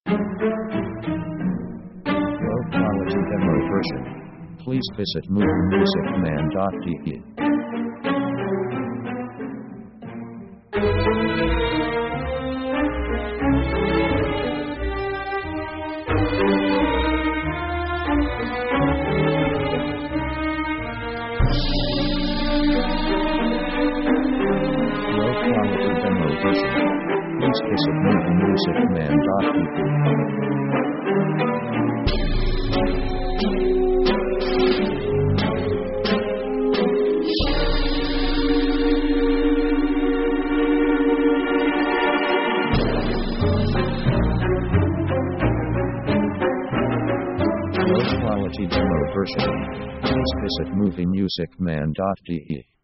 Low quality demo version. Please visit moviemusicman.de. Low quality demo version. Please visit moviemusicman.de. Low quality demo version. Please visit moviemusicman.de.